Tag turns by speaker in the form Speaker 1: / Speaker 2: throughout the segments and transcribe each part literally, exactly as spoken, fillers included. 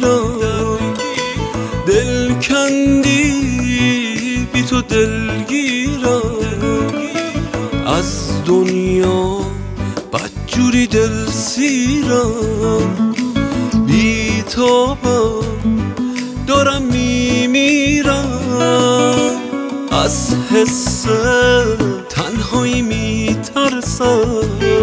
Speaker 1: درگیرم، دل کندی بی تو دلگیرم، از دنیا بدجوری دل سیرم، بی تابم دارم میمیرم، از حس تنهایی میترسم،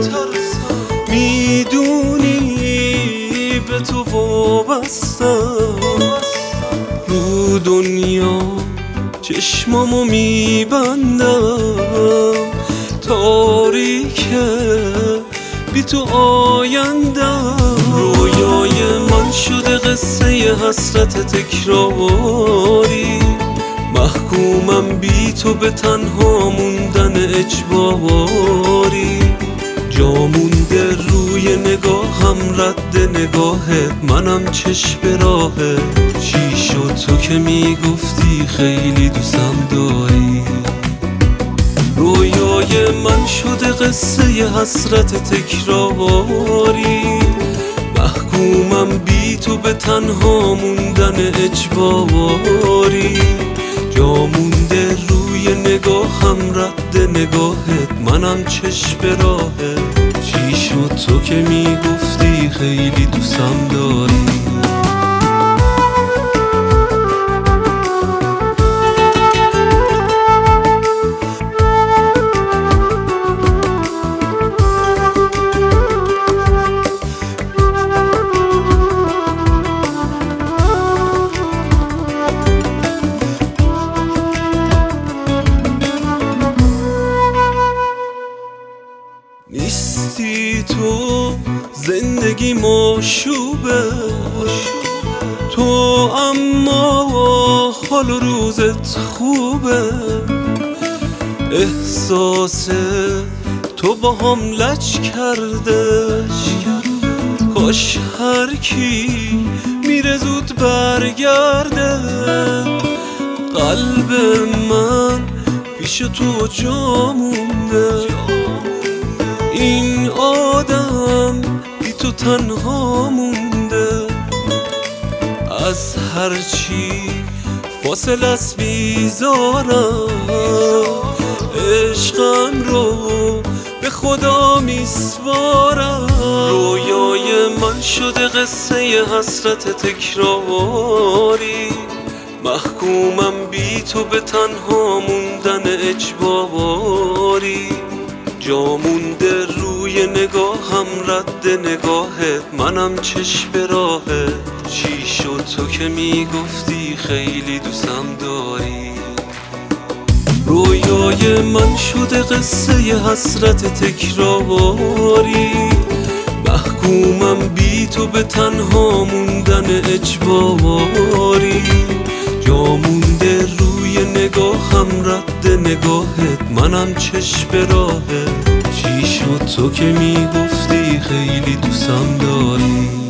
Speaker 1: میدونی به تو وابستم، رو دنیا چشمامو میبندم، تاریکه بی تو آیندم، رویای من شده قصه حسرت تکراری، محکومم بی تو به تنها موندن اجباری، جا مونده روی نگاهم رد نگاهت، منم چشم به راهت، چی شد تو که میگفتی خیلی دوستم داری، رویای من شده قصه حسرت تکراری، محکومم بی تو به تنها موندن اجباری، جا مونده روی نگاهم رد نگاهت، منم چشم به راهت، چی شد تو که میگفتی خیلی دوستم داری. نیستی تو زندگی مشوبه، تو اما حال و روزت خوبه، احساس تو با هم لج کرده، کاش هر کی میره زود برگرده، قلب من پیش تو جا مونده، این آدم بی تو تنها مونده، از هرچی فاصل است بیزارم، عشقم رو به خدا میسپارم، رویای من شده قصه حسرت تکراری، محکومم بی تو به تنها موندن اجباری، جا مونده روی نگاهم رد نگاهت، منم چشم به راهت، چی شد تو که میگفتی خیلی دوستم داری، رویای من شده قصه حسرت تکراری، محکومم بی تو به تنها موندن اجباری، جا مونده روی نگاهم رد نگاهت، منم چشم به راهت، چی شد تو که میگفتی خیلی دوستم داری.